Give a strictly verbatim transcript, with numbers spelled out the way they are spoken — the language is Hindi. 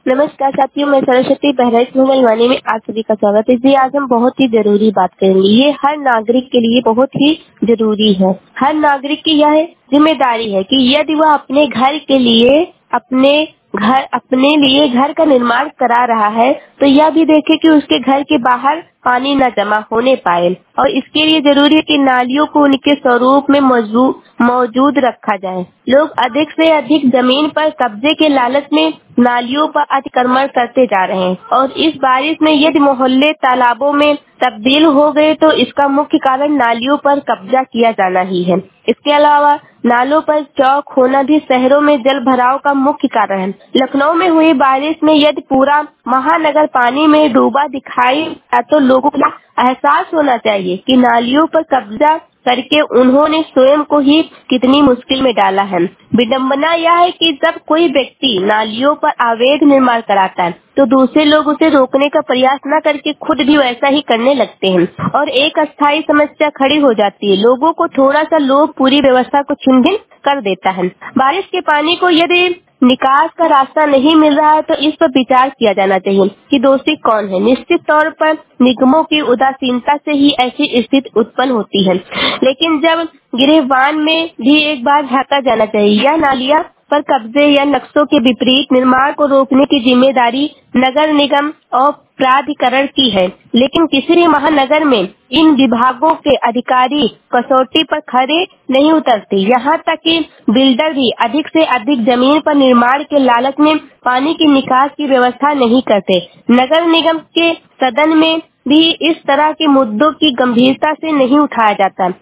नमस्कार साथियों, मैं सरस्वती बहराइच मंगलवानी में आप सभी का स्वागत है। जी आज हम बहुत ही जरूरी बात करेंगे। ये हर नागरिक के लिए बहुत ही जरूरी है। हर नागरिक की यह जिम्मेदारी है कि यदि वह अपने घर के लिए अपने घर अपने लिए घर का निर्माण करा रहा है तो यह भी देखे कि उसके घर के बाहर पानी न जमा होने पाए और इसके लिए जरूरी है कि नालियों को उनके स्वरूप में मौजूद मौजूद रखा जाए। लोग अधिक से अधिक जमीन पर कब्जे के लालच में नालियों पर अतिक्रमण करते जा रहे हैं और इस बारिश में यदि मोहल्ले तालाबों में तब्दील हो गए तो इसका मुख्य कारण नालियों पर कब्जा किया जाना ही है। इसके अलावा नालों पर चौक होना भी शहरों में जल भराव का मुख्य कारण है। लखनऊ में हुई बारिश में यदि पूरा महानगर पानी में डूबा दिखाई तो लोगों को एहसास होना चाहिए कि नालियों पर कब्जा करके उन्होंने स्वयं को ही कितनी मुश्किल में डाला है। विडंबना यह है कि जब कोई व्यक्ति नालियों पर अवैध निर्माण कराता है तो दूसरे लोग उसे रोकने का प्रयास न करके खुद भी वैसा ही करने लगते हैं और एक अस्थायी समस्या खड़ी हो जाती है। लोगों को थोड़ा सा लोभ पूरी व्यवस्था को छिन भिन कर देता है। बारिश के पानी को यदि निकास का रास्ता नहीं मिल रहा है तो इस पर विचार किया जाना चाहिए कि दोषी कौन है। निश्चित तौर पर निगमों की उदासीनता से ही ऐसी स्थिति उत्पन्न होती है, लेकिन जब गिरेबान में भी एक बार झांका जाना चाहिए। यह नालियां पर कब्जे या नक्शों के विपरीत निर्माण को रोकने की जिम्मेदारी नगर निगम और प्राधिकरण की है, लेकिन किसी भी महानगर में इन विभागों के अधिकारी कसौटी पर खरे नहीं उतरते। यहाँ तक कि बिल्डर भी अधिक से अधिक जमीन पर निर्माण के लालच में पानी की निकास की व्यवस्था नहीं करते। नगर निगम के सदन में भी इस तरह के मुद्दों की गंभीरता से नहीं उठाया जाता।